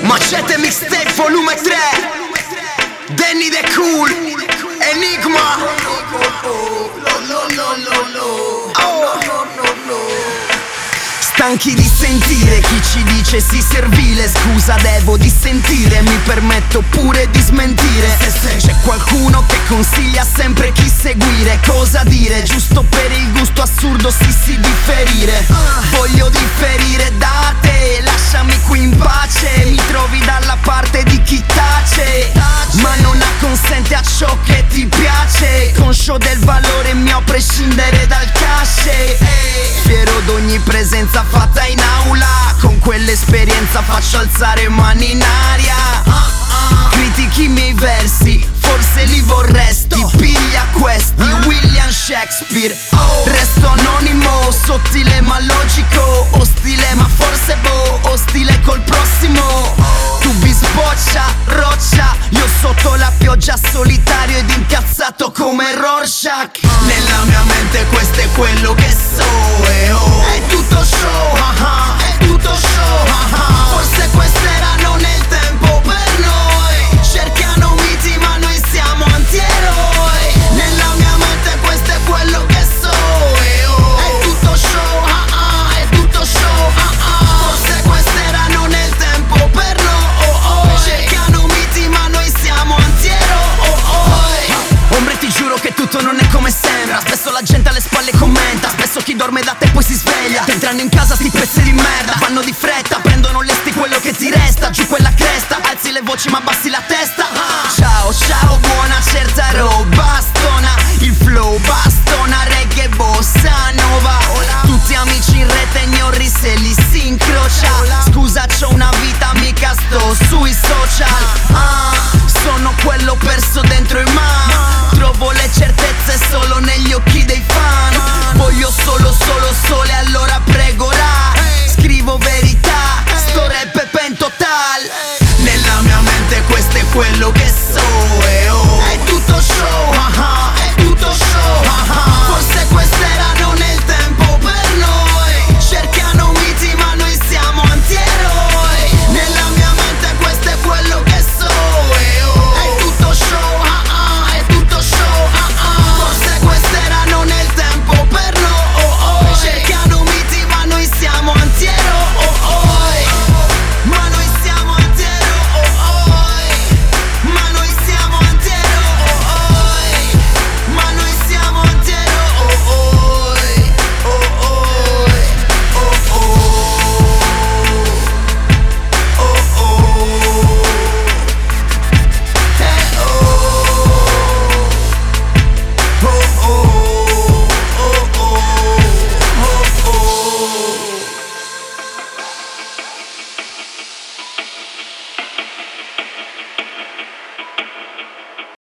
Macete Mixtape volume 3, Danny the Cool, Enigma. Stanchi di sentire chi ci dice sì servile. Scusa devo dissentire, mi permetto pure di smentire. C'è qualcuno che consiglia sempre chi seguire. Cosa dire, giusto per il gusto assurdo sì differire. Voglio differire da te, lasciami qui in pace. Mi trovi dalla parte di chi tace, ma non acconsente a ciò che ti piace. Conscio del valore mio a prescindere dal cash. Fiero d'ogni presenza fatta in aula, con quell'esperienza faccio alzare mani in aria. Critichi i miei versi, forse li vorresti. Piglia questi, William Shakespeare. Resto anonimo, sottile ma logico. Ostile ma forse ostile col prossimo. Tu bisboccia, roccia, io sotto la pioggia solitario ed incazzato come Rorschach. Nella mia mente questo è quello che so.